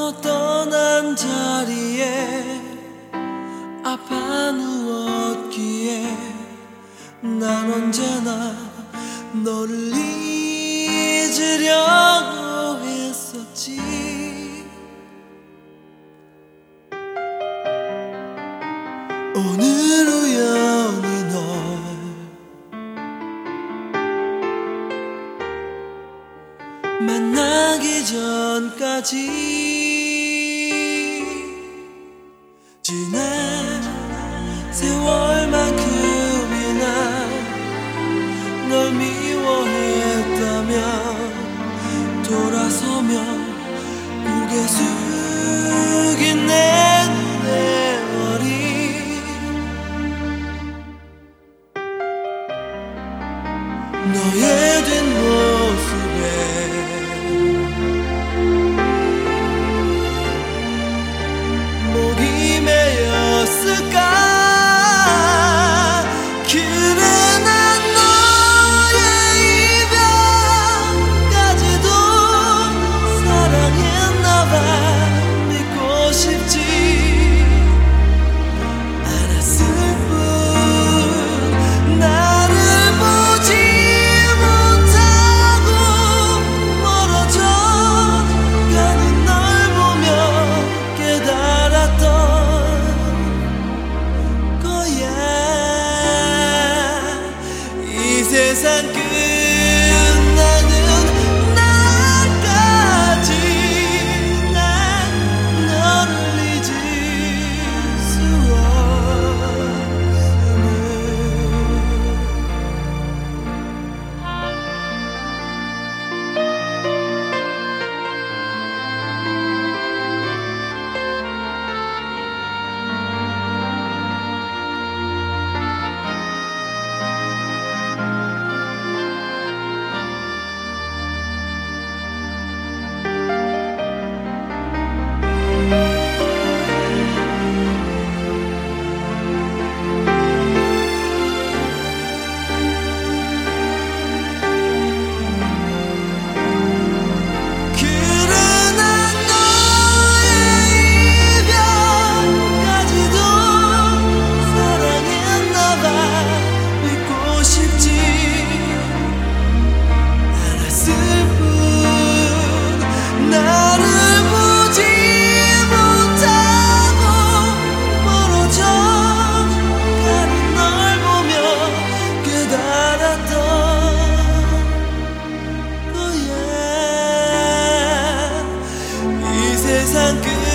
너 떠난 자리에 아파 누웠기에 난 언제나 너를 잊으려고 했었지. 오늘 우연히 널 만나기 전까지 지난 세월만큼이나 널 미워했다면 돌아서면 고개 숙인 내 눈에 어린 너의 뒷모습에 목이 메였을까. 그래 난 너의 이별까지도 사랑했나봐. 믿고 싶지 않았을 뿐 나를 보지 못하고 멀어져 가는 널 보며 깨달았던 거야. 이 세상 끝나는 날까지 난 너를 잊을 수 없음을. 그래 난 너의 이별까지도 사랑했나봐. 믿고 싶지 않았을 뿐 나를 보지 못하고 멀어져 가는 널 보며 깨달았던 거야. 이 세상 끝